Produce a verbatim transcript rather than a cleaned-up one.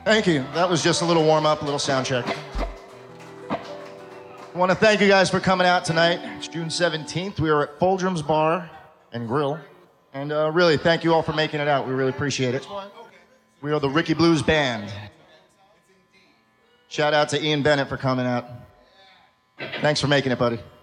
Thank you. That was just a little warm-up, a little sound check. I want to thank you guys for coming out tonight. It's June seventeenth. We are at Foldrum's Bar and Grill. And uh, really, thank you all for making it out. We really appreciate it. We are the Ricky Blues Band. Shout out to Ian Bennett for coming out. Thanks for making it, buddy.